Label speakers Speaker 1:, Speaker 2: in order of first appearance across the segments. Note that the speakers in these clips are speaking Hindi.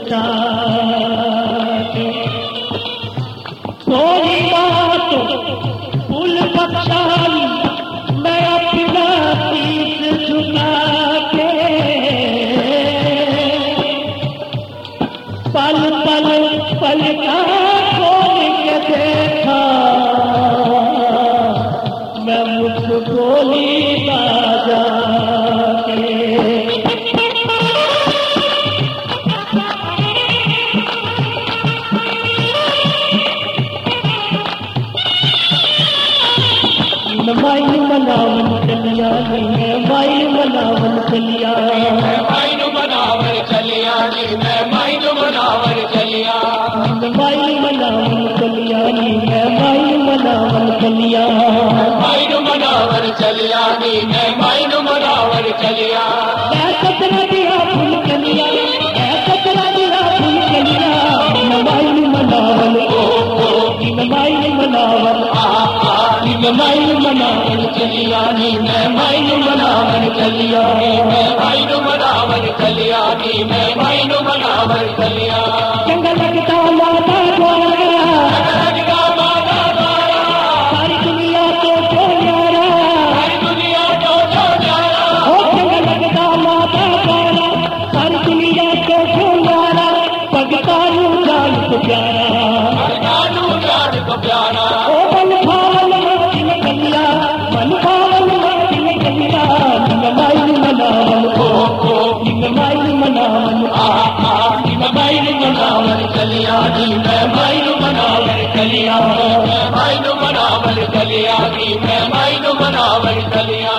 Speaker 1: छुटा के थोड़ी बात फूल बख्शाई मैं अपना शीश झुका के पल पल पल का खोल के देखा मैं मुझको गोली बाजा के माई मनावन चलिया मैं माई मनावन चलिया
Speaker 2: माई मनावर चलिया मैं माई मनावर चलिया
Speaker 1: माई मनावन चलिया मैं माई मनावन चलिया
Speaker 2: माई मनावर चलिया मैं माई मनावर चलिया
Speaker 1: मैं कतरा दिया फूल कलिया मैं कतरा दिया फूल कलिया माई मनावन माई मनावन माई मनावन चलिया मैं माई मनावन चलिया
Speaker 2: मैं माई मनावर चलिया मैं माई मनावर चलिया
Speaker 1: चंगा लगता माता द्वारा
Speaker 2: लगता माता द्वारा
Speaker 1: सारी दुनिया तो जो न्यारा
Speaker 2: सारी दुनिया तो जो न्यारा
Speaker 1: हो चंगा लगता माता द्वारा सारी दुनिया तो जो न्यारा पगतारू जान को प्यारा
Speaker 2: कानू जान को प्यारा
Speaker 1: ओ मन भावन मस्तिन कलिया मन भावन मस्तिन कलिया माई मनावन माई मनावन
Speaker 2: माई मनावर चलिया मैं माई मनावर चलिया मैं माई मनावर चलिया मैं माई मनावर चलिया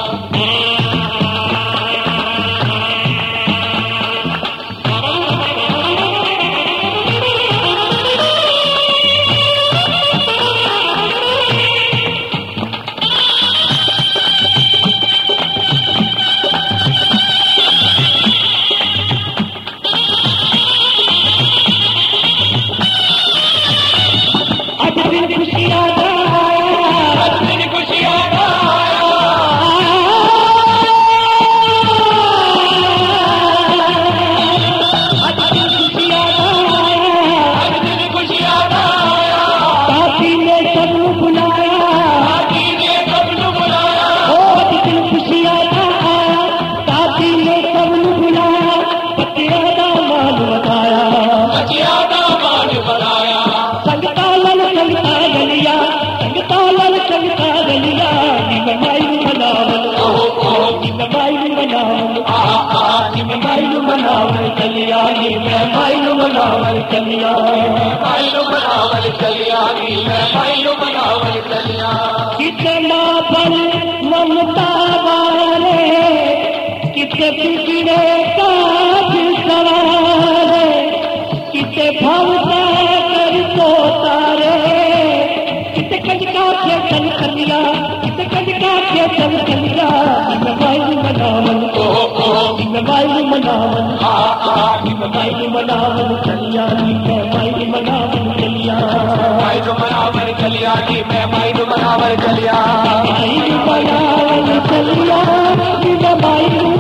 Speaker 1: मनावर चलिया मैं माई मनावर चलिया
Speaker 2: माई मनावर चलिया मैं माई मनावर चलिया
Speaker 1: कितना बल ममता वाले कितने पिछड़े काज सवारे कितने भवता कर तो तारे कितने कंजका के चल कलिया कितने कंजका के चल कलिया माई मनावन माई मनावन माई मनावन चलिया मैं माई मनावन चलिया
Speaker 2: माई मनावर चलिया मैं माई मनावर चलिया
Speaker 1: माई मनावन चलिया मैं माई